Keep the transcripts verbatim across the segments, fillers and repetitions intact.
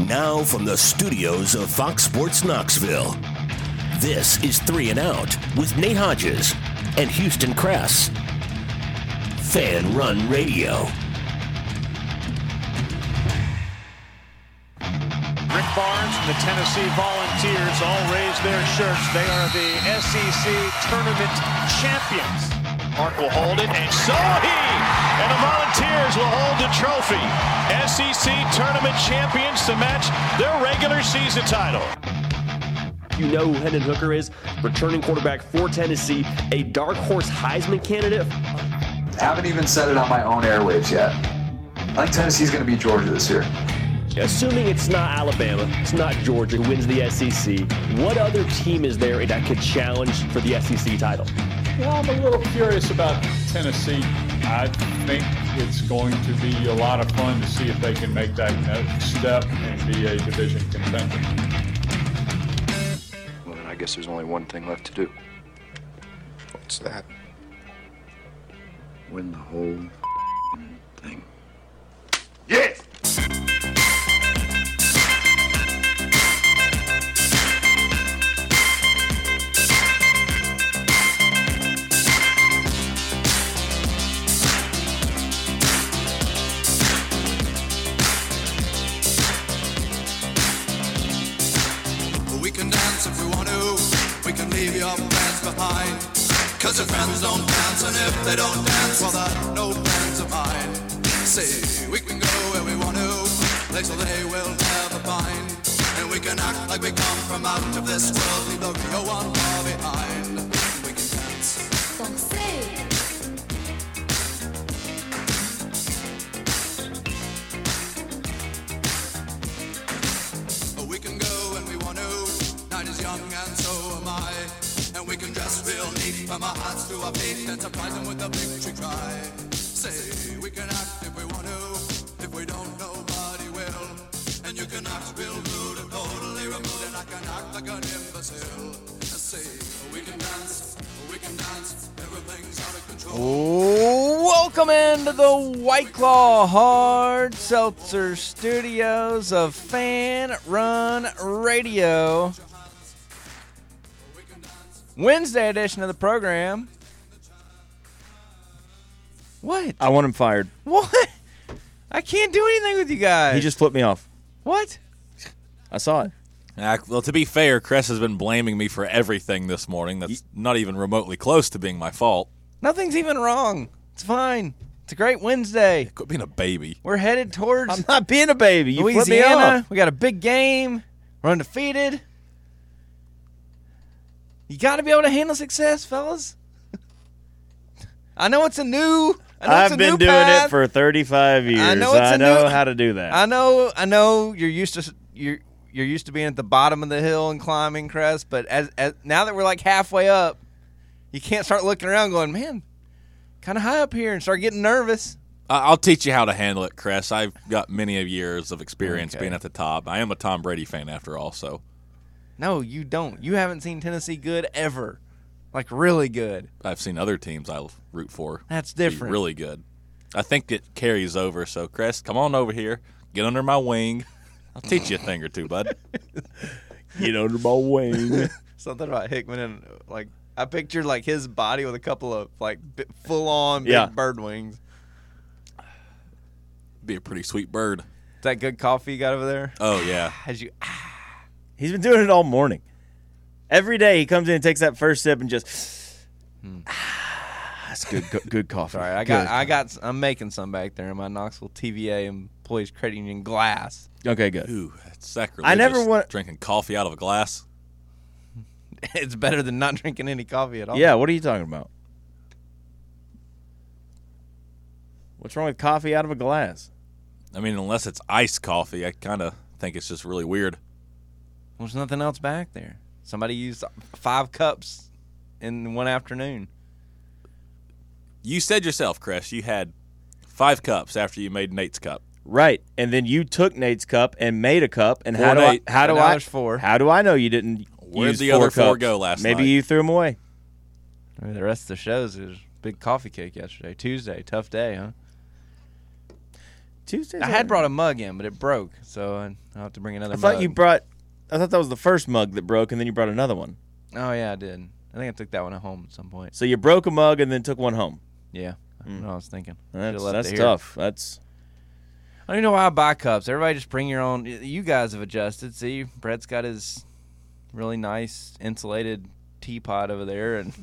Now from the studios of Fox Sports Knoxville, this is Three and Out with Nate Hodges and Houston Cress. Fan Run Radio. Rick Barnes and the Tennessee Volunteers all raise their shirts. They are the S E C tournament champions. Mark will hold it, and so he and the Volunteers will hold the trophy. S E C tournament champions to match their regular season title. You know who Hendon Hooker is, returning quarterback for Tennessee, a dark horse Heisman candidate. I haven't even said it on my own airwaves yet. I think Tennessee's going to beat Georgia this year. Assuming it's not Alabama, it's not Georgia who wins the S E C, what other team is there that could challenge for the S E C title? Well, I'm a little curious about Tennessee. I think it's going to be a lot of fun to see if they can make that next step and be a division contender. Well, then I guess there's only one thing left to do. What's that? Win the whole thing. Yes! We can dance if we want to. We can leave your friends behind. Cause your friends don't dance, and if they don't dance, well, they're no friends of mine. Say, we can go where we want to, place where they will never find. And we can act like we come from out of this world, leave the real one far behind. We can dance. Don't say. We can go when we want to, night is young and so am I. And we can dress real neat from our hearts to our feet and surprise them with a victory cry. Say, we can act if we want to, if we don't, nobody will. And you can act real rude and totally removed, and I can act like an imbecile. Say, we can dance, we can dance, everything's out of control. Welcome into the White Claw Hard Seltzer Studios of Fan Run Radio. Wednesday edition of the program. What? I want him fired. What? I can't do anything with you guys. He just flipped me off. What? I saw it. Uh, well, to be fair, Cress has been blaming me for everything this morning. That's not even remotely close to being my fault. Nothing's even wrong. It's fine. It's a great Wednesday. Quit being a baby. We're headed towards I'm not being a baby. You flipped me Louisiana. off. We got a big game. We're undefeated. You got to be able to handle success, fellas. I know it's a new. I know I've it's a been new doing path. it for thirty-five years. I know, it's I a know new, how to do that. I know. I know you're used to you're you're used to being at the bottom of the hill and climbing, Crest. But as, as now that we're like halfway up, you can't start looking around going, man, kind of high up here, and start getting nervous. I'll teach you how to handle it, Cress. I've got many years of experience Okay. being at the top. I am a Tom Brady fan after all, so. No, you don't. You haven't seen Tennessee good ever. Like, really good. I've seen other teams I'll root for. That's be different. really good. I think it carries over. So, Cress, come on over here. Get under my wing. I'll teach you a thing or two, bud. Get under my wing. Something about Hickman and, like, I pictured, like, his body with a couple of, like, bi- full-on big Yeah. bird wings. Be a pretty sweet bird. Is that good coffee you got over there? Oh, yeah. As you... He's been doing it all morning. Every day he comes in and takes that first sip and just, Hmm. ah, that's good, good, good coffee. Sorry, I got, I got, I'm making some back there in my Knoxville T V A Employees Credit Union glass. Okay, good. Ooh, that's sacrilegious. I never want drinking coffee out of a glass. It's better than not drinking any coffee at all. Yeah, what are you talking about? What's wrong with coffee out of a glass? I mean, unless it's iced coffee, I kind of think it's just really weird. There's nothing else back there. Somebody used five cups in one afternoon. You said yourself, Cress, you had five cups after you made Nate's cup. Right, and then you took Nate's cup and made a cup. And Four how do Nate. I? How do So now I? there's four. How do I know you didn't Where'd use the four other four cups? go last Maybe night? you threw them away. I mean, the rest of the shows is big coffee cake yesterday. Tuesday, tough day, huh? Tuesdays. I had brought a mug in, but it broke, so I'll have to bring another I mug. thought you brought. I thought that was the first mug that broke, and then you brought another one. Oh, yeah, I did. I think I took that one home at some point. So you broke a mug and then took one home. Yeah. I don't know what I was thinking. That's, left that's it here. tough. That's. I don't even know why I buy cups. Everybody just bring your own. You guys have adjusted. See, Brett's got his really nice insulated teapot over there, and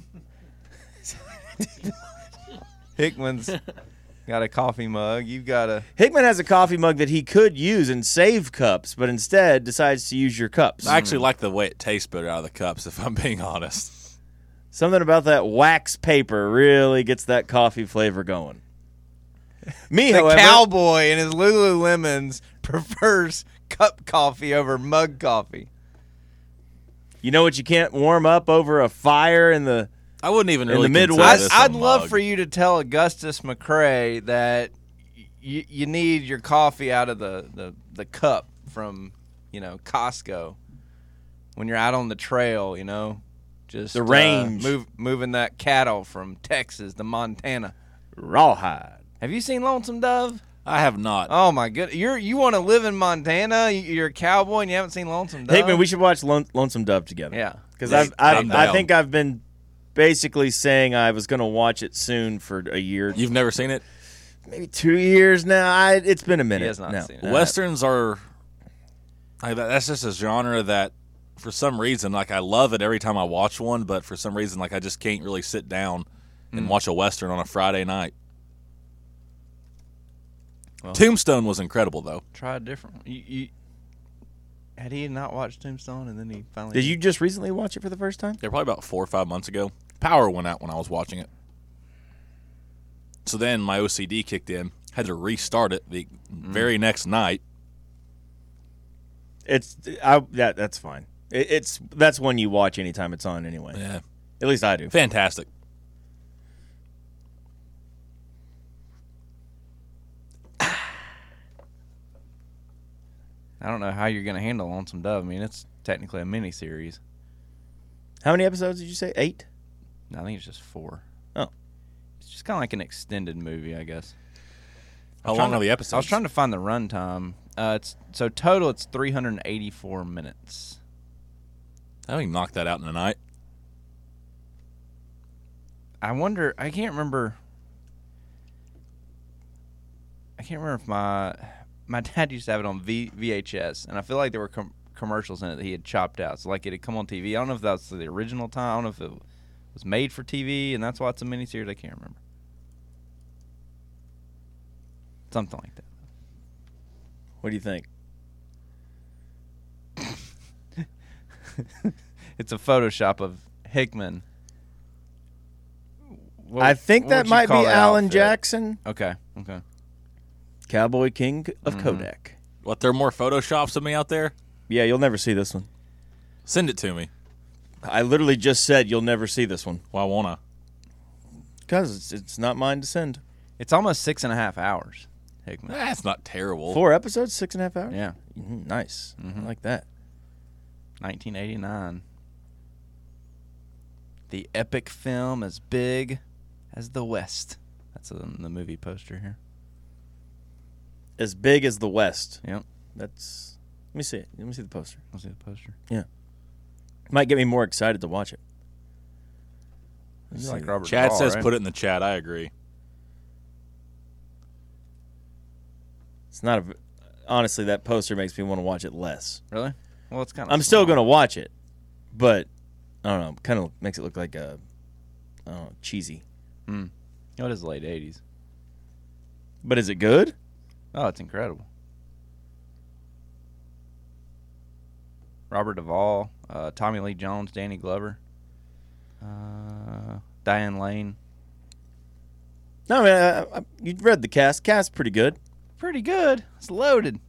Hickman's got a coffee mug. You've got a. Hickman has a coffee mug that he could use and save cups, but instead decides to use your cups. I actually like the way it tastes better out of the cups, if I'm being honest. Something about that wax paper really gets that coffee flavor going. Me, the however, cowboy in his Lululemons prefers cup coffee over mug coffee. You know what you can't warm up over a fire in the I wouldn't even in really the Midwest. I'd, I'd love for you to tell Augustus McCrae that y- you need your coffee out of the, the, the cup from, you know, Costco when you're out on the trail, you know, just the range, uh, move, moving that cattle from Texas to Montana. Rawhide. Have you seen Lonesome Dove? I have not. Oh my goodness! You're you want to live in Montana? You're a cowboy and you haven't seen Lonesome Dove? Hickman, we should watch Lone, Lonesome Dove together. Yeah, because Yeah, I've, I've I'm I down. think I've been basically saying I was going to watch it soon for a year. You've never seen it? Maybe two years now. I, it's been a minute. He has not no. seen it. Westerns are like, that's just a genre that for some reason, like, I love it every time I watch one, but for some reason, like, I just can't really sit down and Mm. watch a Western on a Friday night. Well, Tombstone was incredible, though. Try a different one. You, you, had he not watched Tombstone and then he finally Did you just recently watch it for the first time? Yeah, probably about four or five months ago. Power went out when I was watching it. So then my O C D kicked in. Had to restart it the Mm. very next night. It's I that that's fine. It, it's that's one you watch anytime it's on anyway. Yeah. At least I do. Fantastic. I don't know how you're going to handle Lonesome Dove. I mean, it's technically a mini series. How many episodes did you say? Eight? I think it's just four. Oh. It's just kind of like an extended movie, I guess. How I was long trying are to- the episodes? I was trying to find the runtime. Uh, it's so total, it's three hundred eighty-four minutes. I think knock that out in a night. I wonder. I can't remember. I can't remember if my my dad used to have it on v, VHS, and I feel like there were com- commercials in it that he had chopped out. So like it had come on T V. I don't know if that's the original time. I don't know if it was made for T V, and that's why it's a miniseries. I can't remember. Something like that. What do you think? It's a Photoshop of Hickman. What- I think what that would you might be call that Alan outfit? Jackson, Okay. Okay. Cowboy King of Mhm. Kodak. What, there are more Photoshops of me out there? Yeah, you'll never see this one. Send it to me. I literally just said you'll never see this one. Why won't I? Because it's, it's not mine to send. It's almost six and a half hours, Hickman. That's not terrible. Four episodes, six and a half hours? Yeah. Mhm, nice. Mhm. I like that. nineteen eighty-nine. The epic film as big as the West. That's in the movie poster here. As big as the West. Yep. That's. Let me see it. Let me see the poster. Let's see the poster. Yeah. Might get me more excited to watch it. You Let's like see. Robert Chad Duvall, says right? put it in the chat. I agree. It's not a. Honestly, that poster makes me want to watch it less. Really? Well, it's kind of. I'm still going to watch it, but I don't know. Kind of makes it look like a. I don't know, cheesy. Hmm. Oh, it is late eighties. But is it good? Oh, it's incredible. Robert Duvall, uh, Tommy Lee Jones, Danny Glover, uh, Diane Lane. No, I mean, I, I, you read the cast. Cast's pretty good. Pretty good. It's loaded.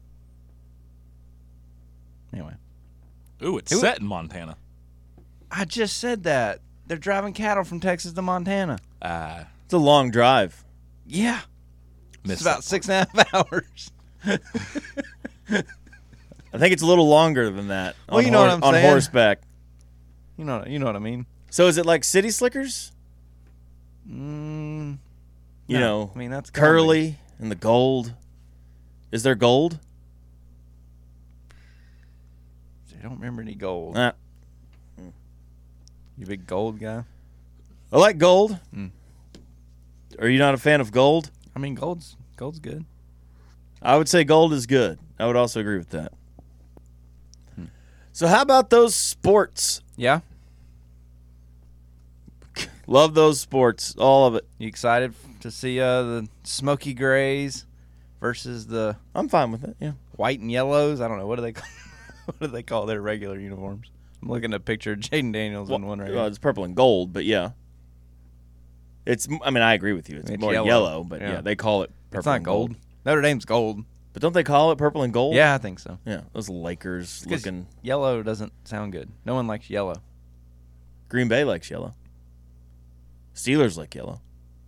Anyway. Ooh, it's Who- set in Montana. I just said that. They're driving cattle from Texas to Montana. Ah, It's a long drive. Yeah. missed It's about that six and a half hours. I think it's a little longer than that. Well, on you know hor- what I'm on saying. horseback. You know, you know what I mean. So is it like City Slickers? Mm, You no. know, I mean that's curly and the gold. Is there gold? I don't remember any gold. Uh, You a big gold guy? I like gold. Mm. Are you not a fan of gold? I mean, gold's gold's good. I would say gold is good. I would also agree with that. Hmm. So how about those sports? Yeah. Love those sports, all of it. You excited to see uh, the Smoky Grays versus the I'm fine with it. Yeah. white and yellows? I don't know. What do they call? What do they call their regular uniforms? I'm looking at a picture of Jaden Daniels well, in one right well, now. it's purple and gold, but yeah. It's. I mean, I agree with you. It's, It's more yellow. yellow, but yeah. Yeah. they call it purple It's not and gold. gold. Notre Dame's gold. But don't they call it purple and gold? Yeah, I think so. Yeah, those Lakers 'Cause looking. Yellow doesn't sound good. No one likes yellow. Green Bay likes yellow. Steelers like yellow.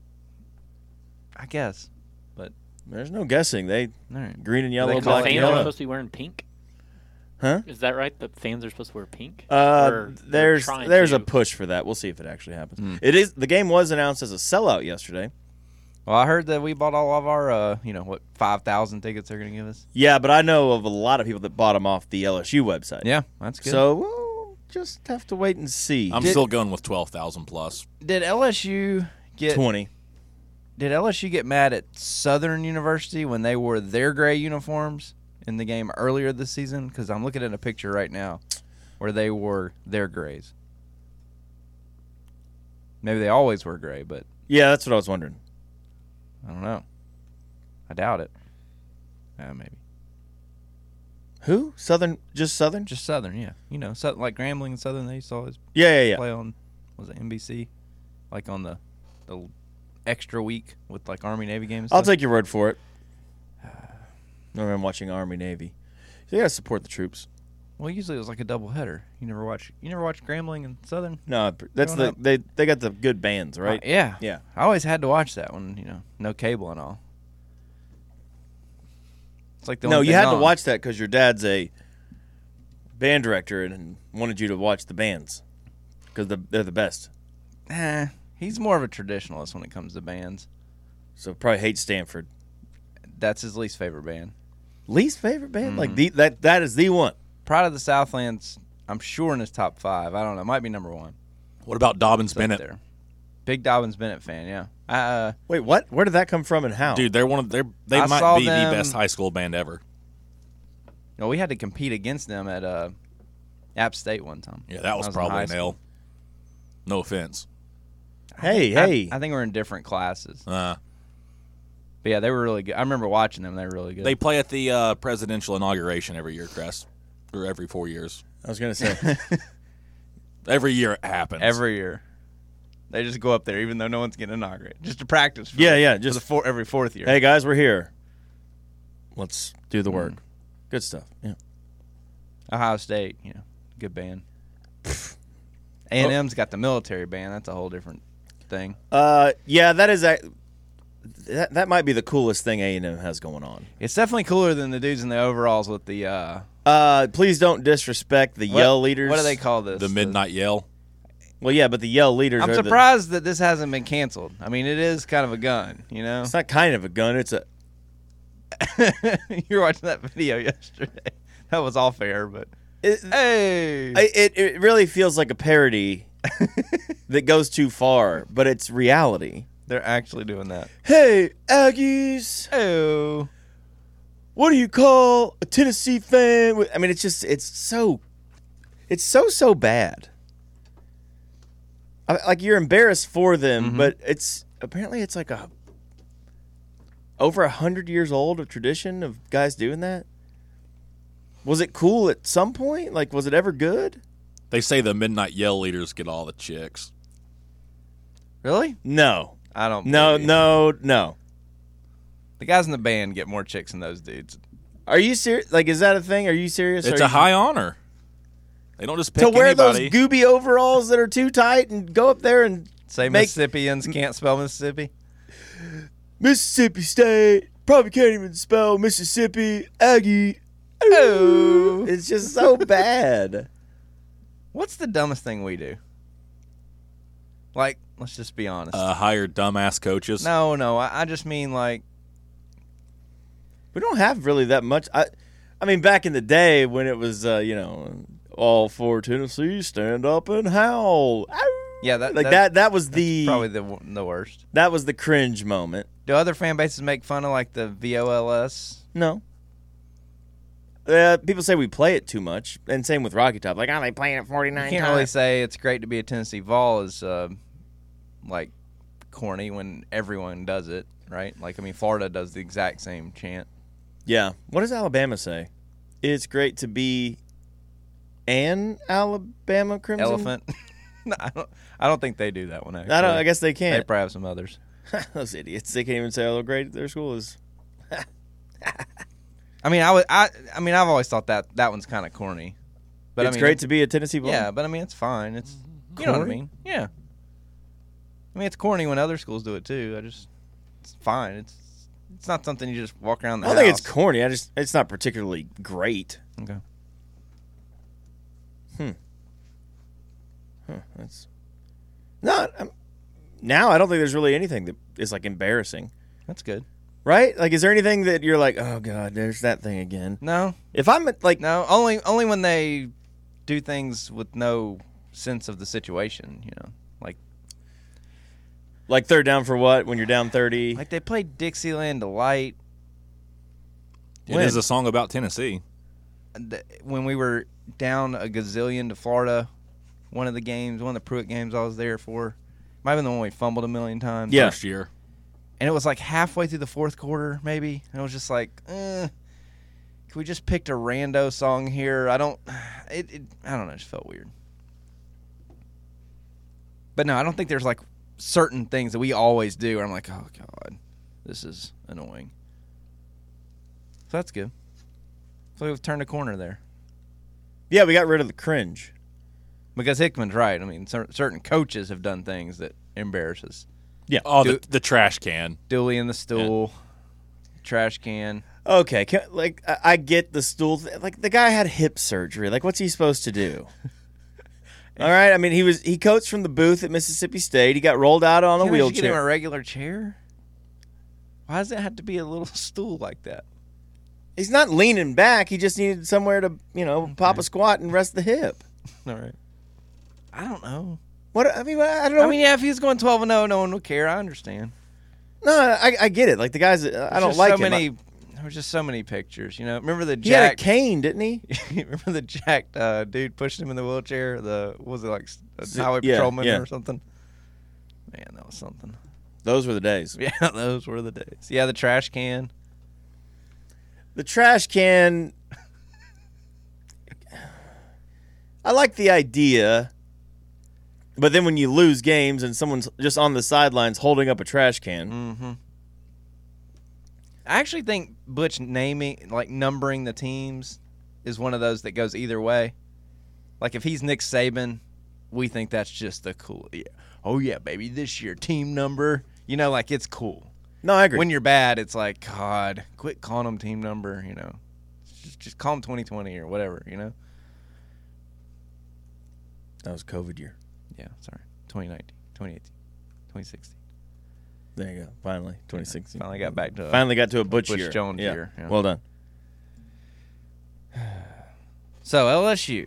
I guess, but there's no guessing. They all right. green and yellow, They The call black it and fans are yellow. supposed to be wearing pink. Huh? Is that right? The fans are supposed to wear pink. Uh, Or they're there's trying there's to? a push for that. We'll see if it actually happens. Mm. It is the game was announced as a sellout yesterday. Well, I heard that we bought all of our, uh, you know, what five thousand tickets they're going to give us. Yeah, but I know of a lot of people that bought them off the L S U website. Yeah, that's good. So we'll just have to wait and see. I'm Did- still going with twelve thousand plus. Did L S U get twenty. Did L S U get mad at Southern University when they wore their gray uniforms in the game earlier this season? Because I'm looking at a picture right now where they wore their grays. Maybe they always were gray, but Yeah, that's what I was wondering. I don't know. I doubt it. Uh, maybe. Who? Southern? Just Southern? Just Southern, yeah. You know, so, like Grambling and Southern, they used to always Yeah, yeah, yeah. play on, was it N B C? Like on the the extra week with like Army Navy games. and I'll stuff. take your word for it. Remember, I'm watching Army Navy. You gotta support the troops. Well, usually it was like a double header. You never watch. You never watch Grambling and Southern. No, that's Growing the up? they they got the good bands, right? Uh, yeah, Yeah. I always had to watch that one. You know, no cable and all. It's like the No, only you thing had to on. watch that because your dad's a band director and wanted you to watch the bands because the, they're the best. Eh, he's more of a traditionalist when it comes to bands. So probably hates Stanford. That's his least favorite band. Least favorite band? Mhm. Like the that that is the one. Pride of the Southland's, I'm sure in his top five. I don't know. It might be number one. What about Dobbins It's up Bennett? there. Big Dobbins Bennett fan. Yeah. Uh, Wait, what? Where did that come from and how? Dude, they're one of they they I might saw be them- the best high school band ever. no, we had to compete against them at uh, App State one time. Yeah, that was, I in probably high an school. L. No offense. Hey, I- hey. I, think we're in different classes. Uh, But yeah, they were really good. I remember watching them. They were really good. they play at the uh, presidential inauguration every year, Crest, or every four years. I was gonna say. Every year it happens. Every year. They just go up there, even though no one's getting inaugurated, just to practice. For, Yeah, yeah, for just- the four, every fourth year. Hey guys, we're here. Let's do the Mm. work. Good stuff. Yeah. Ohio State, you know, good band. A and M's got the military band. That's a whole different thing. Uh, yeah, that is a, that that might be the coolest thing A and M has going on. It's definitely cooler than the dudes in the overalls with the. Uh, Uh, please don't disrespect the what- yell leaders. What do they call this? The midnight yell. Well, yeah, but the yell leaders. I'm are the- surprised that this hasn't been canceled. I mean, it is kind of a gun, you know. It's not kind of a gun. It's a. You were watching that video yesterday. That was all fair, but It, hey, I- it it really feels like a parody that goes too far, but it's reality. they're actually doing that. Hey, Aggies, Oh, what do you call a Tennessee fan? with- I mean, it's just it's so, it's so so bad. I, like you're embarrassed for them, Mhm. but it's apparently it's like a over a hundred years old of tradition of guys doing that. Was it cool at some point? Like, was it ever good? They say the midnight yell leaders get all the chicks. really? No, I don't. no, believe you. no, no. The guys in the band get more chicks than those dudes. Are you serious? Like, is that a thing? Are you serious? It's Are a you- high honor. They don't just pick to wear anybody. those gooby overalls that are too tight and go up there and Say make Mississippians can't spell Mississippi. Mississippi State probably can't even spell Mississippi Aggie. Oh, It's just so bad. what's the dumbest thing we do? Like, let's just be honest. uh, hire dumbass coaches. no, no, I, I just mean like We don't have really that much. I, I mean, back in the day when it was, uh, you know, all for Tennessee, stand up and howl. Yeah, that like that, that. That was the probably the the worst. That was the cringe moment. Do other fan bases make fun of like the V O L S? No. Uh, people say we play it too much, and same with Rocky Top. Like, oh, they playing it forty-nine You can't times. really say it's great to be a Tennessee Vol is uh, like corny when everyone does it, right? Like, I mean, Florida does the exact same chant. Yeah. What does Alabama say? It's great to be an Alabama Crimson Elephant. no, I don't. I don't think they do that one. Actually, I don't. I guess they can't. They probably have some others. Those idiots. They can't even say how great their school is. I mean, I, would, I, I mean, I've always thought that that one's kind of corny. But It's I mean, great to be a Tennessee Vol. Yeah, but I mean, it's fine. It's you know what I Corny? mean. Yeah. I mean, it's corny when other schools do it too. I just, it's fine. It's it's not something you just walk around the I don't house. think it's corny. I just it's not particularly great. Okay. Hmm. Huh, that's not um, now. I don't think there's really anything that is like embarrassing. That's good. Right? Like, is there anything that you're like, oh god, there's that thing again? No. If I'm like, no, only only when they do things with no sense of the situation. You know, like like third down for what when you're down thirty? like they played Dixieland Delight. It is a song about Tennessee. When we were down a gazillion to Florida, one of the games, one of the Pruitt games I was there for, might have been the one we fumbled a million times. Yeah. First year. And it was like halfway through the fourth quarter, maybe. And it was just like, eh, can we just pick a rando song here? I don't, it, it, I don't know. It just felt weird. But no, I don't think there's like certain things that we always do where I'm like, oh God, this is annoying. So that's good. So we've turned a corner there. Yeah, we got rid of the cringe. Because Hickman's right. I mean, cer- certain coaches have done things that embarrass us. Yeah. Oh, Do- the, the trash can. Dooley in the stool, trash can. Okay, can, like I, I get the stool. Th- like the guy had hip surgery. Like, what's he supposed to do? All right. I mean, he was he coached from the booth at Mississippi State. He got rolled out on a Can't we just wheelchair. Get him a regular chair. Why does it have to be a little stool like that? He's not leaning back. He just needed somewhere to, you know, okay. pop a squat and rest the hip. All right. I don't know. What I mean, I don't know. I mean, yeah, if he's going twelve and zero, no one would care. I understand. No, I, I get it. Like the guys, uh, I don't like so him. many. I, there was just so many pictures. You know, remember the he Jack? had a cane, didn't he? Remember the jacked uh, dude pushing him in the wheelchair? The what was it like a highway yeah, patrolman yeah. or something? Man, that was something. Those were the days. Yeah, those were the days. Yeah, the trash can. The trash can. I like the idea, but then when you lose games and someone's just on the sidelines holding up a trash can. Mm-hmm. I actually think Butch naming, like numbering the teams, is one of those that goes either way. Like if he's Nick Saban, we think that's just the cool. Yeah. Oh yeah, baby, this year team number. You know, like it's cool. No, I agree. When you're bad, it's like, God, quit calling them team number. You know, just, just call them twenty twenty or whatever. You know. That was COVID year. Yeah, sorry. twenty nineteen, twenty eighteen, twenty sixteen. There you go. Finally, twenty sixteen. Yeah, finally got back to. Finally got to a Butch, Butch year. Jones yeah. year. Yeah. Well done. So L S U.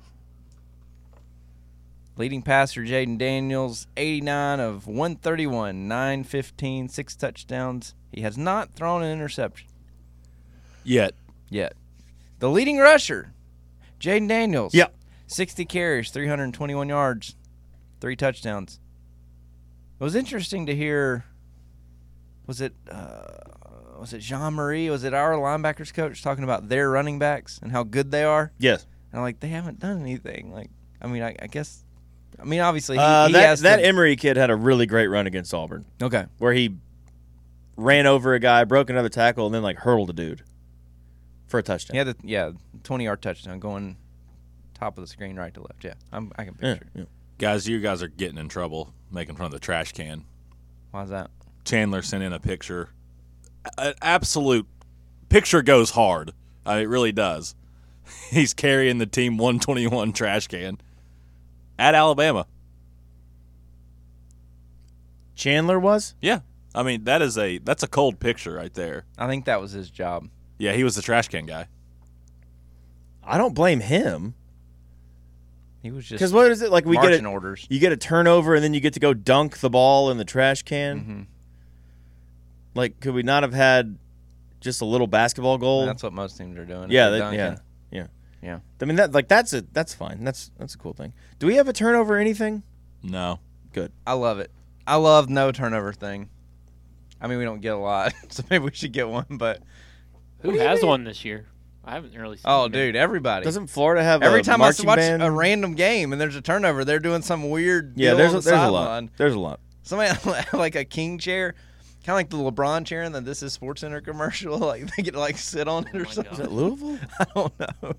Leading passer Jaden Daniels, eighty-nine of one thirty-one, nine fifteen, six touchdowns. He has not thrown an interception. Yet. Yet. The leading rusher, Jaden Daniels. Yep. sixty carries, three hundred twenty-one yards, three touchdowns. It was interesting to hear, was it uh, was it Jean-Marie, was it our linebackers coach talking about their running backs and how good they are? Yes. And I'm like, they haven't done anything. Like, I mean, I, I guess, I mean, obviously, he, uh, he that, has that to, Emery kid had a really great run against Auburn. Okay. Where he ran over a guy, broke another tackle, and then like hurled a dude for a touchdown. He had a, yeah, twenty-yard touchdown going top of the screen, right to left. Yeah, I'm, I can picture yeah, it. yeah. Guys, you guys are getting in trouble making fun of the trash can. Why's that? Chandler sent in a picture. An absolute picture goes hard. I mean, it really does. He's carrying the team one twenty-one trash can at Alabama. Chandler was? Yeah. I mean, that is a that's a cold picture right there. I think that was his job. Yeah, he was the trash can guy. I don't blame him. He was just because what is it like? We get marching a, orders. You get a turnover and then you get to go dunk the ball in the trash can. Mm-hmm. Like, could we not have had just a little basketball goal? That's what most teams are doing. Yeah, they're that, yeah, dunking. yeah, yeah. I mean, that like that's a that's fine. That's that's a cool thing. Do we have a turnover or anything? No. Good. I love it. I love no turnover thing. I mean, we don't get a lot, so maybe we should get one. But who has one this year? I haven't really seen Oh, it. dude, everybody. Doesn't Florida have Every a time I marching watch band? a random game and there's a turnover, they're doing some weird Yeah, deal there's on a, the there's a lot. sideline. There's a lot. Somebody like a king chair, kind of like the LeBron chair in the This Is Sports Center commercial. Like they get to like sit on it or something. Is that Louisville? I don't know.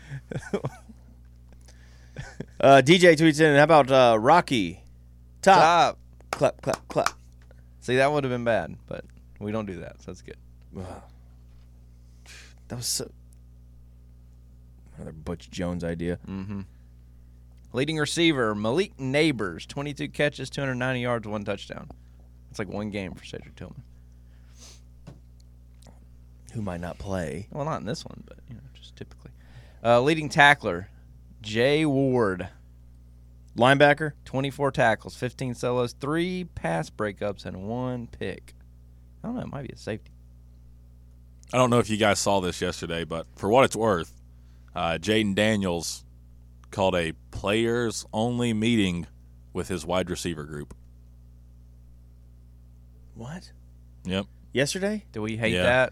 uh, D J tweets in. How about uh, Rocky? Top. Top. Clap, clap, clap. See, that would have been bad, but we don't do that, so that's good. That was so... another Butch Jones idea. Mm-hmm. Leading receiver, Malik Neighbors, twenty-two catches, two hundred ninety yards, one touchdown. It's like one game for Cedric Tillman. Who might not play. Well, not in this one, but you know, just typically. Uh, leading tackler, Jay Ward. Linebacker. twenty-four tackles, fifteen solos, three pass breakups, and one pick. I don't know. It might be a safety. I don't know if you guys saw this yesterday, but for what it's worth, uh, Jaden Daniels called a players-only meeting with his wide receiver group. What? Yep. Yesterday? Do we hate Yeah. that?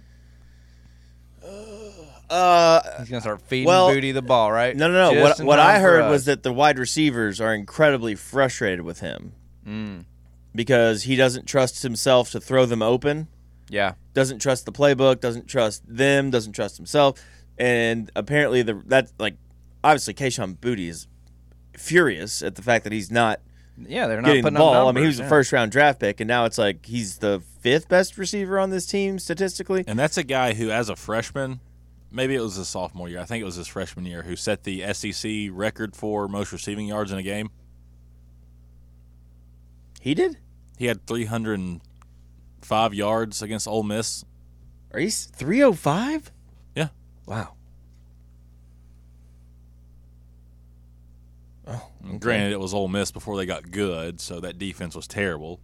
Uh, He's going to start feeding well, Booty the ball, right? No, no, no. Just What in what time I for heard us. was that the wide receivers are incredibly frustrated with him Mm. because he doesn't trust himself to throw them open. Yeah. Doesn't trust the playbook. Doesn't trust them. Doesn't trust himself. And apparently, the that like obviously Kayshon Boutte is furious at the fact that he's not. Yeah, they're not getting the putting up ball. I numbers, mean, he was yeah. a first round draft pick, and now it's like he's the fifth best receiver on this team statistically. And that's a guy who, as a freshman, maybe it was his sophomore year, I think it was his freshman year, who set the S E C record for most receiving yards in a game. He did? He had three hundred five yards against Ole Miss. Are you three oh five? Yeah. Wow. Oh, okay. Granted, it was Ole Miss before they got good, so that defense was terrible.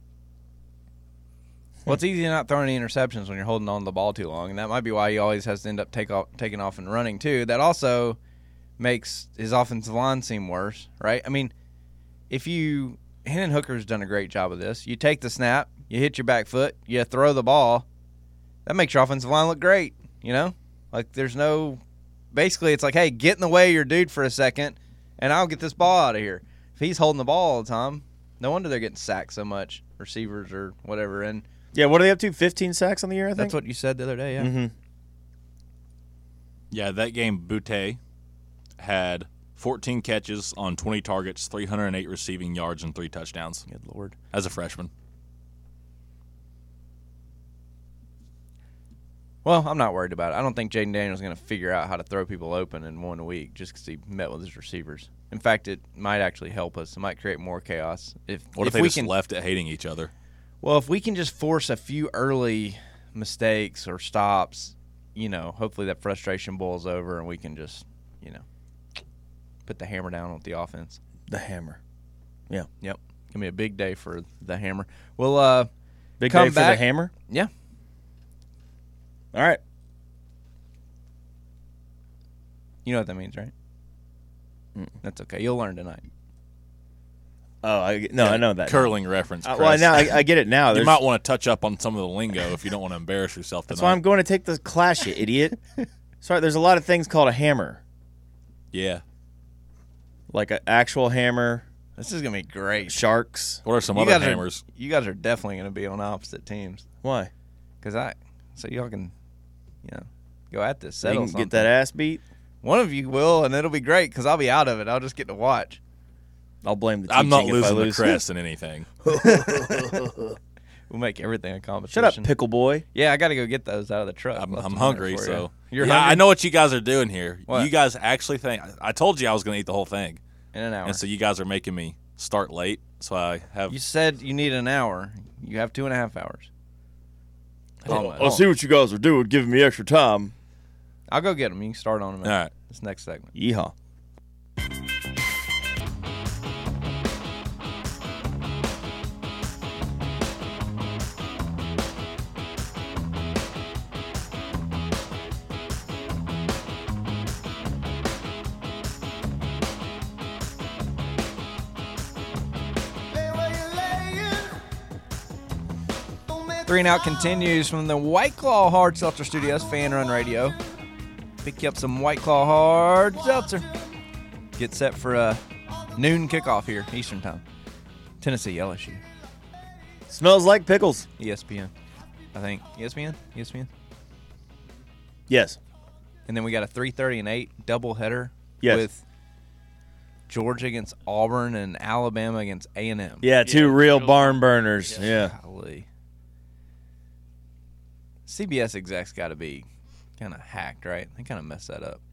Well, it's easy to not throw any interceptions when you're holding on to the ball too long, and that might be why he always has to end up take off, taking off and running, too. That also makes his offensive line seem worse, right? I mean, if you – Hendon Hooker's done a great job of this. You take the snap, you hit your back foot, you throw the ball. That makes your offensive line look great, you know? Like, there's no – basically, it's like, hey, get in the way of your dude for a second, and I'll get this ball out of here. If he's holding the ball all the time, no wonder they're getting sacked so much, receivers or whatever, and – yeah, what are they up to? fifteen sacks on the year, I think? That's what you said the other day, yeah. Mm-hmm. Yeah, that game, Boutte had fourteen catches on twenty targets, three hundred eight receiving yards, and three touchdowns. Good Lord. As a freshman. Well, I'm not worried about it. I don't think Jaden Daniels is going to figure out how to throw people open in one week just because he met with his receivers. In fact, it might actually help us. It might create more chaos. If What if, if they we just can, left it hating each other? Well, if we can just force a few early mistakes or stops, you know, hopefully that frustration boils over and we can just, you know, put the hammer down with the offense. The hammer. Yeah. Yep. Gonna be a big day for the hammer. We'll uh, big come day for back. the hammer? Yeah. All right. You know what that means, right? Mm. That's okay. You'll learn tonight. Oh, I, no, Yeah, I know that. Curling reference. Uh, Chris. well, now I, I get it now. You There's- might want to touch up on some of the lingo if you don't want to embarrass yourself tonight. That's why I'm going to take the class, you idiot. Sorry, there's a lot of things called a hammer. Yeah. Like an actual hammer. This is going to be great. Sharks. What are some You other guys are- hammers? you guys are definitely going to be on opposite teams. Why? Because I, so y'all can, you know, go at this. So you Settle can something. get that ass beat? One of you will, and it'll be great because I'll be out of it. I'll just get to watch. I'll blame the I'm not teaching if I losing the lose. crest in anything. We'll make everything a competition. Shut up, pickle boy. Yeah, I got to go get those out of the truck. I'm, Left I'm them in there hungry, for so you. You're yeah, hungry? I know what you guys are doing here. What? You guys actually think I told you I was going to eat the whole thing, In an hour. and so you guys are making me start late. So I have. You said you need an hour. You have two and a half hours. I'll, I'll see what you guys are doing, giving me extra time. I'll go get them. You can start on them. All right. This next segment. Yeehaw. Three and Out continues from the White Claw Hard Seltzer Studios, Fan Run Radio. Pick you up some White Claw Hard Seltzer. Get set for a noon kickoff here, Eastern Time. Tennessee, L S U. Smells like pickles. E S P N, I think. E S P N? E S P N? Yes. And then we got a three thirty and eight doubleheader yes. with Georgia against Auburn and Alabama against A and M. Yeah, two yeah, real barn burners. Yeah. Golly. C B S execs got to be kind of hacked, right? They kind of messed that up.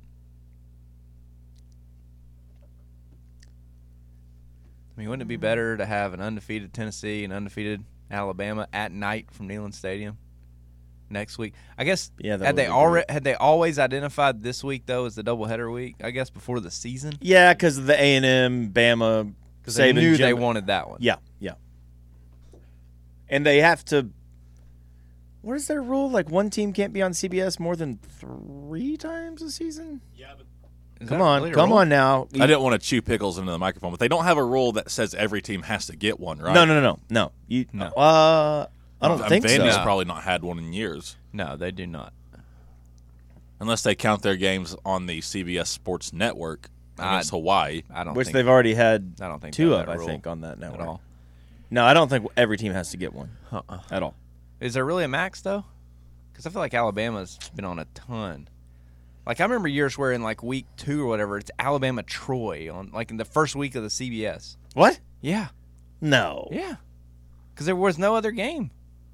I mean, wouldn't it be better to have an undefeated Tennessee and undefeated Alabama at night from Neyland Stadium next week? I guess yeah, had they already had they always identified this week though as the doubleheader week? I guess before the season. Yeah, because of the A and M, Bama, because they knew Jim. They wanted that one. Yeah, yeah. And they have to. What is their rule? Like one team can't be on C B S more than three times a season? Yeah, but is come on, really come on now. I didn't want to chew pickles into the microphone, but they don't have a rule that says every team has to get one, right? No, no, no, no, no. You, no. Uh, I don't I mean, think Vandy's so. Vandy's probably not had one in years. No, they do not. Unless they count their games on the C B S Sports Network against I, Hawaii, I don't. Which think they've already had. I don't think two of. I think on that network. At all. No, I don't think every team has to get one uh-uh. at all. Is there really a max though? Because I feel like Alabama's been on a ton. Like, I remember years where in, like, week two or whatever, it's Alabama-Troy, on like, in the first week of the C B S. What? Yeah. No. Yeah. Because there was no other game.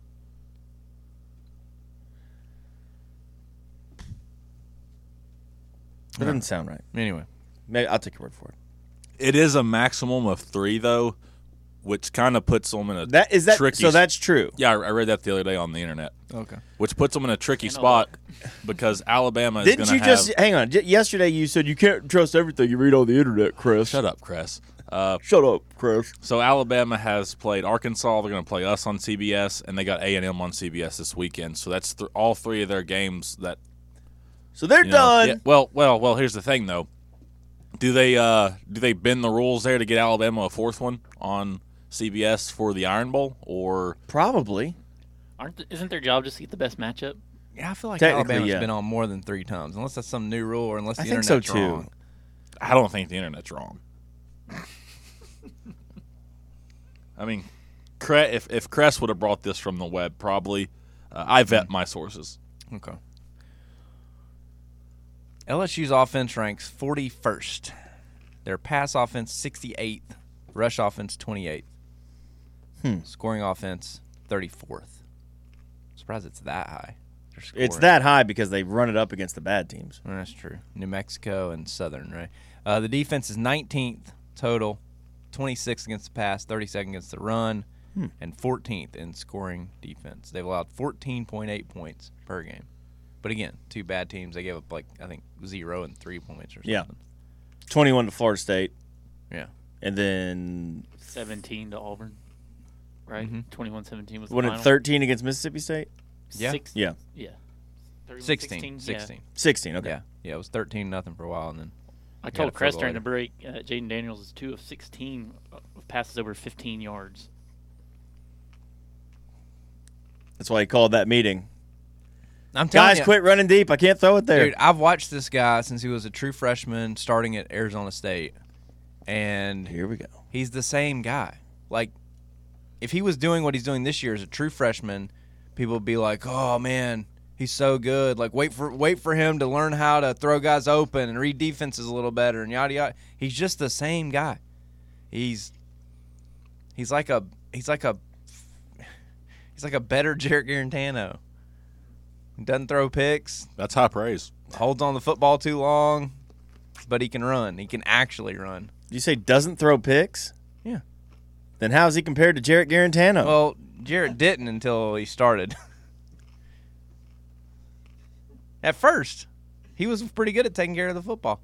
That doesn't sound right. Anyway. Maybe I'll take your word for it. It is a maximum of three, though, which kind of puts them in a that is that tricky so that's true. Yeah, I read that the other day on the internet. Okay. Which puts them in a tricky spot because Alabama is Didn't going you to have. just hang on? J- yesterday you said you can't trust everything you read on the internet, Chris. Shut up, Chris. Uh, Shut up, Chris. So Alabama has played Arkansas. They're going to play us on C B S, and they got A and M on C B S this weekend. So that's th- all three of their games that. So they're you know, done. Yeah, well, well, well. Here's the thing, though. Do they uh, do they bend the rules there to get Alabama a fourth one on C B S for the Iron Bowl, or probably? Aren't th- isn't their job just to get the best matchup? Yeah, I feel like Alabama's yeah. been on more than three times, unless that's some new rule or unless the I think internet's so too. wrong. I don't think the internet's wrong. I mean, Cre- if if Cress would have brought this from the web, probably. Uh, I vet mm. my sources. Okay. L S U's offense ranks forty-first. Their pass offense sixty-eighth. Rush offense twenty-eighth. Hmm. Scoring offense thirty-fourth. I'm surprised it's that high. It's that high because they run it up against the bad teams. That's true. New Mexico and Southern, right? Uh, the defense is nineteenth total, twenty-sixth against the pass, thirty-second against the run, hmm. and fourteenth in scoring defense. They've allowed fourteen point eight points per game. But again, two bad teams. They gave up, like, I think, zero and three points or something. Yeah. twenty-one to Florida State. Yeah. And then seventeen to Auburn, right? Mm-hmm. twenty-one seventeen was the Wasn't final. it thirteen against Mississippi State? Yeah. Six, yeah. Yeah. sixteen. sixteen. Yeah. sixteen, okay. Yeah. Yeah, it was thirteen nothing for a while, and then I told Crest during the break, uh, Jaden Daniels is two of sixteen of passes over fifteen yards. That's why he called that meeting. I'm telling Guys, you, quit running deep. I can't throw it there. Dude, I've watched this guy since he was a true freshman starting at Arizona State. And here we go. He's the same guy. Like, if he was doing what he's doing this year as a true freshman, people would be like, oh, man, he's so good. Like, wait for wait for him to learn how to throw guys open and read defenses a little better and yada yada. He's just the same guy. He's he's like a he's like a he's like a better Jarrett Garantano. Doesn't throw picks. That's high praise. Holds on the football too long, but he can run. He can actually run. Did you say doesn't throw picks? Yeah. Then how's he compared to Jarrett Garantano? Well, Jarrett didn't until he started. At first, he was pretty good at taking care of the football.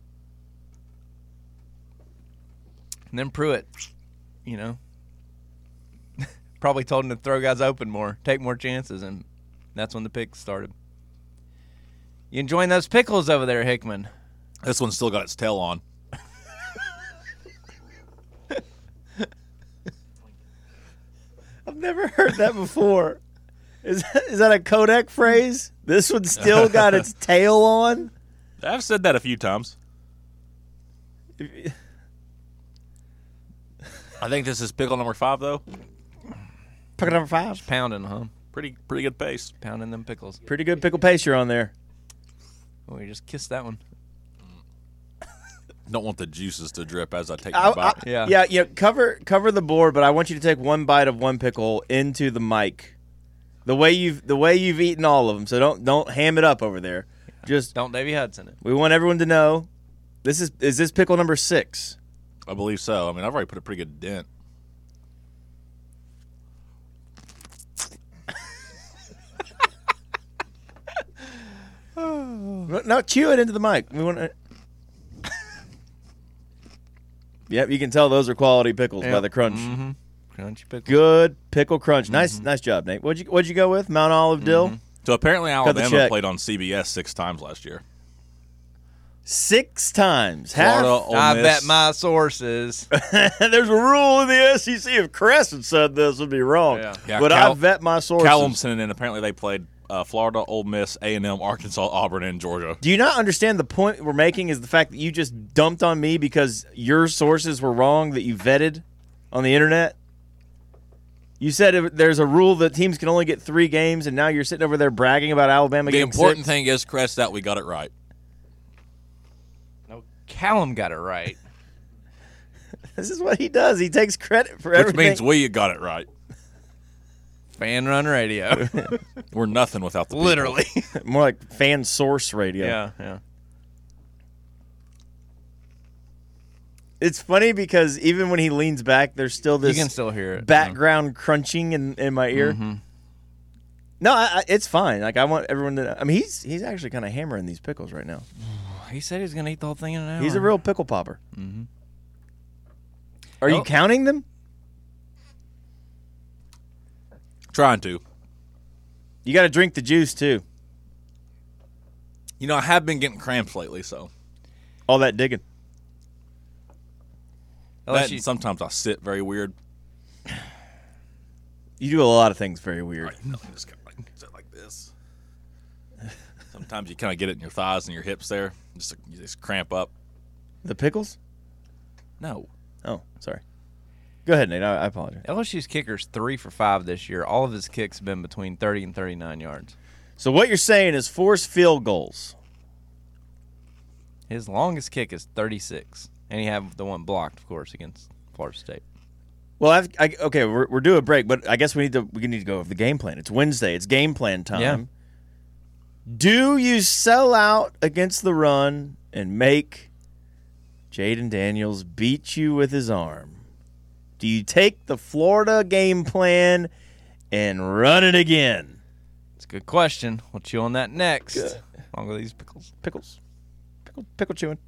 And then Pruitt, you know, probably told him to throw guys open more, take more chances, and that's when the picks started. You enjoying those pickles over there, Hickman? This one's still got its tail on. I've never heard that before. Is that, is that a Kodak phrase? This one still got its tail on? I've said that a few times. I think this is pickle number five, though. Pickle number five? Just pounding, huh? Pretty pretty good pace. Pounding them pickles. Pretty good pickle pace you're on there. Oh, you just kissed that one. Don't want the juices to drip as I take I, my bite. I, yeah, yeah, yeah. Cover cover the board, but I want you to take one bite of one pickle into the mic. The way you've the way you've eaten all of them. So don't don't ham it up over there. Just don't Davey Hudson it. We want everyone to know. This is is this pickle number six? I believe so. I mean, I've already put a pretty good dent. No, chew it into the mic. We want to. Yep, you can tell those are quality pickles Yep. by the crunch. Mm-hmm. Crunchy pickle. Good pickle crunch. Nice, nice job, Nate. What'd you What'd you go with? Mount Olive dill. Mm-hmm. So apparently Cut the Alabama check. played on C B S six times last year. Six times. Florida, Half. Ole I Miss. bet my sources. There's a rule in the S E C. If Crescent said this, would be wrong. Yeah. Yeah, but Cal- I vet my sources. Callumson, and apparently they played uh, Florida, Ole Miss, A and M, Arkansas, Auburn, and Georgia. Do you not understand the point we're making is the fact that you just dumped on me because your sources were wrong that you vetted on the internet? You said if there's a rule that teams can only get three games, and now you're sitting over there bragging about Alabama The getting important six? thing is, Crest, that we got it right. No, Callum got it right. This is what he does. He takes credit for Which everything. means we got it right. Fan Run Radio. We're nothing without the people. Literally. More like fan source radio. Yeah, yeah. It's funny because even when he leans back, there's still this You can still hear it. background crunching in, in my ear. Mm-hmm. No, I, I, it's fine. Like I want everyone to. I mean, he's he's actually kind of hammering these pickles right now. He said he was going to eat the whole thing in an hour. He's a real pickle popper. Mm-hmm. Are you Oh. counting them? Trying to. You got to drink the juice too. You know, I have been getting cramps lately, so. All that digging. That, and sometimes I sit very weird. You do a lot of things very weird. Right, no, just kind of like, sit like this. Sometimes you kind of get it in your thighs and your hips there. Just you just cramp up. The pickles? No. Oh, sorry. Go ahead, Nate. I, I apologize. L S U's kicker's three for five this year. All of his kicks have been between thirty and thirty-nine yards. So what you're saying is force field goals. His longest kick is thirty-six, and he had the one blocked, of course, against Florida State. Well, I've, I, okay, we're we're due a break, but I guess we need to we need to go over the game plan. It's Wednesday. It's game plan time. Yeah. Do you sell out against the run and make Jaden Daniels beat you with his arm? Do you take the Florida game plan and run it again? It's a good question. We'll chew on that next. Good. Along with these pickles. Pickles. Pickle, pickle chewing.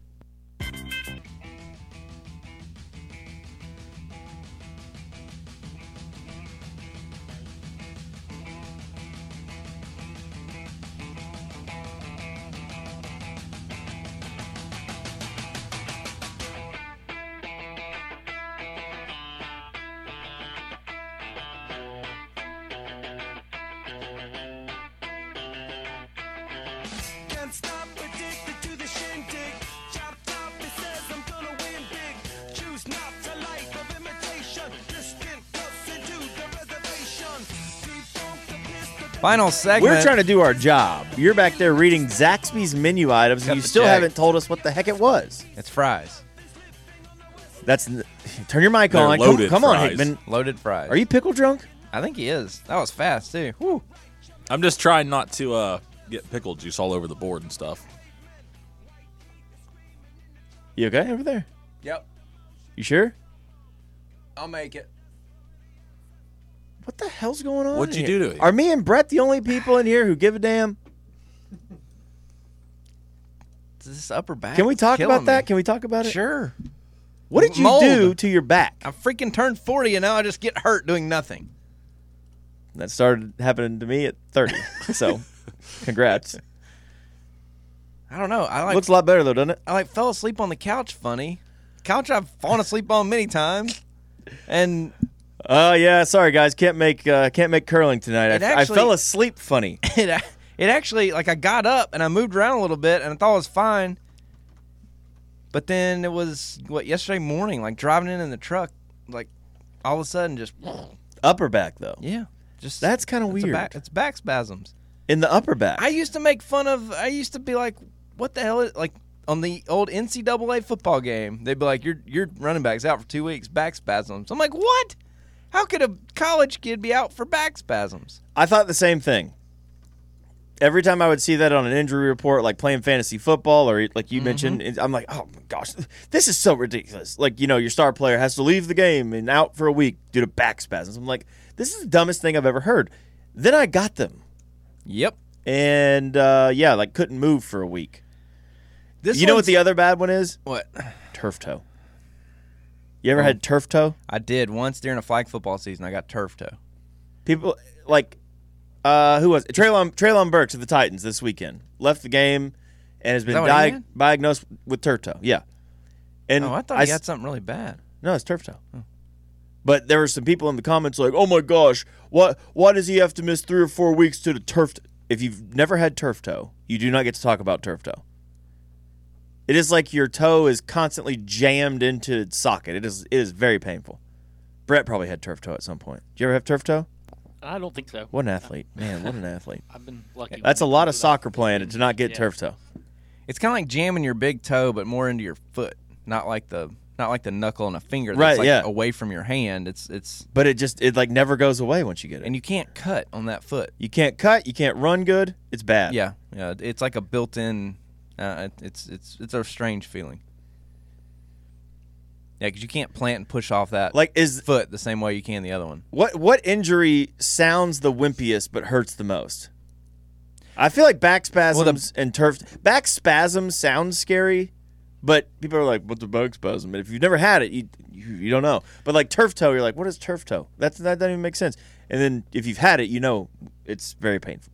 Final segment. We're trying to do our job. You're back there reading Zaxby's menu items, Got and you the still check. haven't told us what the heck it was. It's fries. That's turn your mic They're on. Come, loaded come on, fries. Hickman. Loaded fries. Are you pickle drunk? I think he is. That was fast, too. Whew. I'm just trying not to uh, get pickle juice all over the board and stuff. You okay over there? Yep. You sure? I'll make it. What the hell's going on? What'd you here? do to him? Are me and Brett the only people in here who give a damn? This upper back. Can we talk killing about that? me. Can we talk about it? Sure. What did you Mold. do to your back? I freaking turned forty and now I just get hurt doing nothing. That started happening to me at thirty. So, congrats. I don't know. I like Looks a lot better though, doesn't it? I like fell asleep on the couch funny. Couch I've fallen asleep on many times. And Oh uh, yeah, sorry guys, can't make uh, can't make curling tonight. I, It actually- I fell asleep funny. it it actually like I got up and I moved around a little bit and I thought it was fine. But then it was what yesterday morning, like driving in in the truck, like all of a sudden just Upper back though. yeah, just That's kind of it's a weird. back, it's back spasms. In the upper back. I used to make fun of. I used to be like, "What the hell is like?" On the old N C double A football game, they'd be like, "Your your running back's out for two weeks, back spasms." I'm like, "What? How could a college kid be out for back spasms?" I thought the same thing. Every time I would see that on an injury report, like playing fantasy football or like you mm-hmm. mentioned, I'm like, oh my gosh, this is so ridiculous. Like, you know, your star player has to leave the game and out for a week due to back spasms. I'm like, this is the dumbest thing I've ever heard. Then I got them. Yep. And, uh, yeah, like couldn't move for a week. This you know what the other bad one is? What? Turf toe. You ever oh. had turf toe? I did once during a flag football season. I got turf toe. People, like, uh, who was it? Treylon, Treylon Burks of the Titans this weekend. Left the game and has been di- diagnosed with turf toe. Yeah. And oh, I thought I he had something really bad. No, it's turf toe. Oh. But there were some people in the comments like, oh, my gosh, what? why does he have to miss three or four weeks to the turf toe? If you've never had turf toe, you do not get to talk about turf toe. It is like your toe is constantly jammed into its socket. It is it is very painful. Brett probably had turf toe at some point. Did you ever have turf toe? I don't think so. What an athlete. Man, what an athlete. I've been lucky. That's a lot of soccer playing to not get yeah. turf toe. It's kind of like jamming your big toe, but more into your foot, not like the not like the knuckle and a finger that's right, like yeah. away from your hand. It's it's But it just it like never goes away once you get it. And you can't cut on that foot. You can't cut, you can't run good. It's bad. Yeah. Yeah, it's like a built-in uh, it's it's it's a strange feeling. Yeah, cuz you can't plant and push off that like is foot the same way you can the other one. What what injury sounds the wimpiest but hurts the most? I feel like back spasms well, the, and turf back spasms sounds scary. But people are like, what's a back spasm? And if you've never had it, you, you you don't know. But like turf toe, you're like, what is turf toe? That's, that doesn't even make sense. And then if you've had it, you know it's very painful.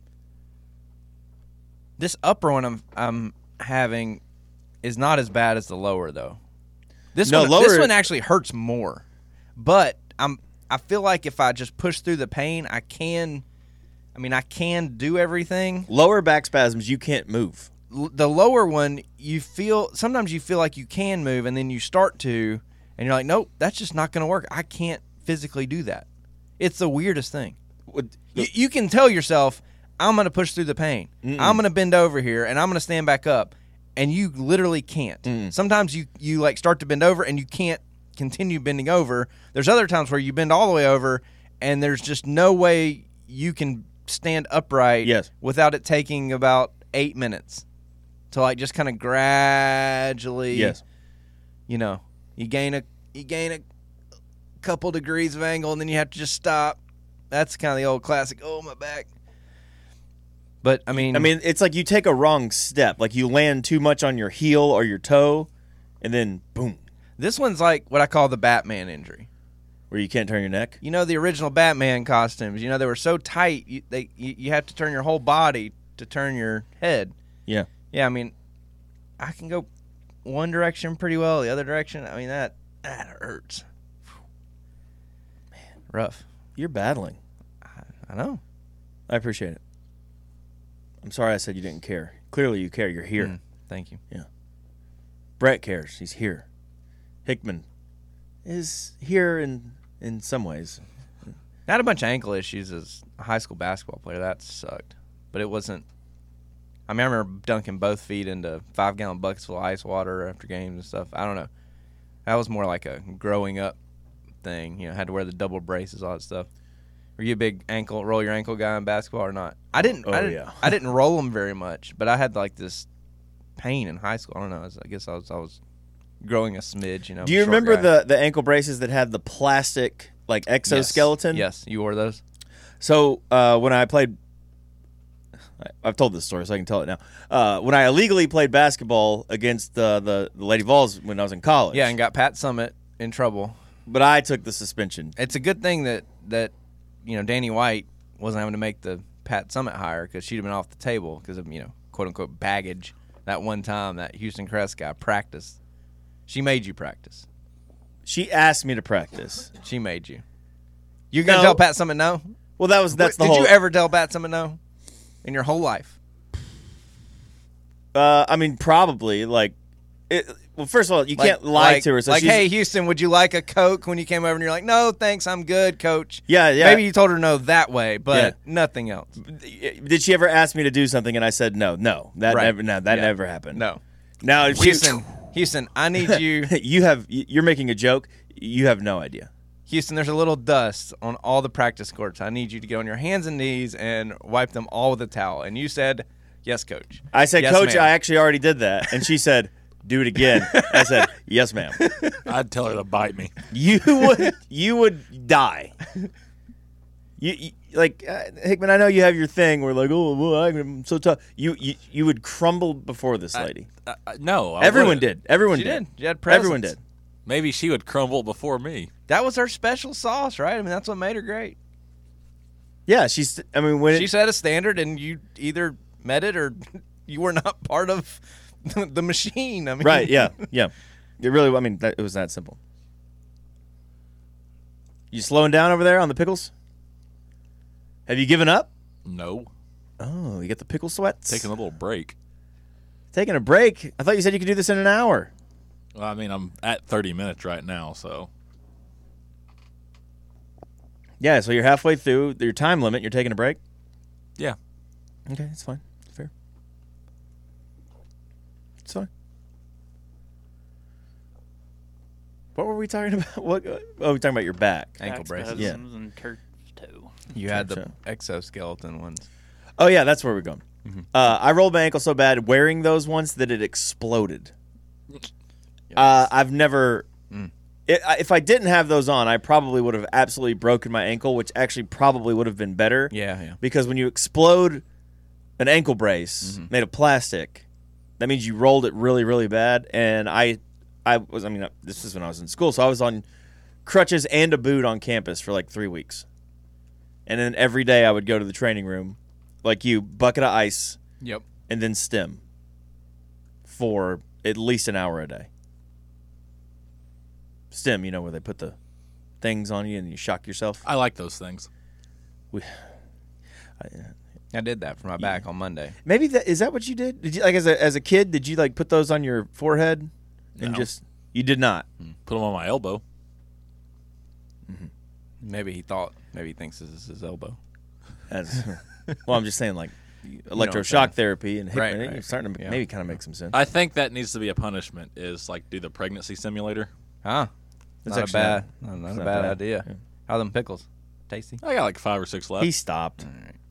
This upper one I'm I'm having is not as bad as the lower though. This no, one lower, this one actually hurts more. But I'm I feel like if I just push through the pain, I can I mean I can do everything. Lower back spasms, you can't move. The lower one, you feel sometimes you feel like you can move, and then you start to, and you're like, nope, that's just not going to work. I can't physically do that. It's the weirdest thing. You, you can tell yourself, I'm going to push through the pain. Mm-mm. I'm going to bend over here, and I'm going to stand back up, and you literally can't. Mm. Sometimes you you like start to bend over, and you can't continue bending over. There's other times where you bend all the way over, and there's just no way you can stand upright yes. without it taking about eight minutes. To like just kind of gradually, yes, you know, you gain a you gain a couple degrees of angle, and then you have to just stop. That's kind of the old classic. Oh, my back. But I mean, I mean, it's like you take a wrong step, like you land too much on your heel or your toe, and then boom. This one's like what I call the Batman injury, where you can't turn your neck. You know, the original Batman costumes. You know, they were so tight, you, they you, you have to turn your whole body to turn your head. Yeah. Yeah, I mean, I can go one direction pretty well. The other direction, I mean, that that hurts. Man, rough. You're battling. I, I know. I appreciate it. I'm sorry I said you didn't care. Clearly you care. You're here. Mm, thank you. Yeah. Brett cares. He's here. Hickman is here in in some ways. I had a bunch of ankle issues as a high school basketball player. That sucked. But it wasn't. I mean, I remember dunking both feet into five-gallon buckets full of ice water after games and stuff. I don't know. That was more like a growing up thing. You know, had to wear the double braces, all that stuff. Were you a big ankle, roll your ankle guy in basketball or not? I didn't. Oh, I didn't, yeah. I didn't roll them very much, but I had like this pain in high school. I don't know. I, was, I guess I was I was growing a smidge. You know. Do you remember guy. the the ankle braces that had the plastic like exoskeleton. Yes, yes you wore those. So uh, when I played, I've told this story, so I can tell it now. Uh, when I illegally played basketball against uh, the the Lady Vols when I was in college. Yeah, and got Pat Summitt in trouble. But I took the suspension. It's a good thing that that you know Danny White wasn't having to make the Pat Summitt hire because she'd have been off the table because of you know quote unquote baggage. That one time that Houston Crest guy practiced, she made you practice. She asked me to practice. She made you. You gonna No. tell Pat Summitt no? Well, that was that's Did the whole. you ever tell Pat Summitt no in your whole life? Uh, I mean, probably like. It, well, first of all, you Like- can't lie like- to her. So like, she's, hey, Houston, would you like a Coke when you came over? And you're like, no, thanks, I'm good, Coach. Yeah, yeah. Maybe you told her no that way, but Yeah. nothing else. Did she ever ask me to do something and I said no? No, that Right. never. No, that Yeah. never happened. No. Now, if she- Houston, Houston, I need you. you have. You're making a joke. You have no idea. Houston, there's a little dust on all the practice courts. I need you to get on your hands and knees and wipe them all with a towel. And you said, yes, Coach. I said, Yes, Coach, ma'am. I actually already did that, and she said, do it again. I said, yes, ma'am. I'd tell her to bite me. You would. You would die. You, you like uh, Hickman. I know you have your thing where like, oh, well, I'm so tough. You, you you would crumble before this lady. Uh, uh, no, I Everyone wouldn't. did. Everyone She did. did. She had presence. Everyone did. Maybe she would crumble before me. That was her special sauce, right? I mean, that's what made her great. Yeah, she's. I mean, when She it, set a standard, and you either met it or you were not part of the machine. I mean, right? Yeah, yeah. It really. I mean, that, it was that simple. You slowing down over there on the pickles? Have you given up? No. Oh, you got the pickle sweats. Taking a little break. Taking a break. I thought you said you could do this in an hour. Well, I mean, I'm at thirty minutes right now, so. Yeah, so you're halfway through your time limit. You're taking a break. Yeah. Okay, that's fine. Fair. It's fine. What were we talking about? What? Oh, we're talking about your back. Ankle Back braces. Yeah. spasms and turf toe. You had the Gotcha. exoskeleton ones. Oh yeah, that's where we're going. Mm-hmm. Uh, I rolled my ankle so bad wearing those ones that it exploded. Uh, I've never. Mm. It, I- if I didn't have those on, I probably would have absolutely broken my ankle, which actually probably would have been better. Yeah, yeah. Because when you explode an ankle brace Mm-hmm. made of plastic, that means you rolled it really, really bad. And I, I was. I mean, this is when I was in school, so I was on crutches and a boot on campus for like three weeks. And then every day I would go to the training room, like you, bucket of ice, Yep. and then stim for at least an hour a day. Stim, you know, where they put the things on you and you shock yourself. I like those things. We, I, I did that for my back on Monday. maybe that is that what you did? Did you like as a as a kid? Did you like put those on your forehead and No. just you did not? Put them on my elbow. Maybe he thought. Maybe he thinks this is his elbow. As, well, I'm just saying like what I'm electroshock saying. therapy and Right, Hickman, right. it's starting to Yeah. maybe kind of make some sense. I think that needs to be a punishment. Is like do the pregnancy simulator. Huh? That's Not a actually bad, not, not it's a not bad bad. idea. Yeah. How them pickles? Tasty? I got like five or six left. He stopped. All right.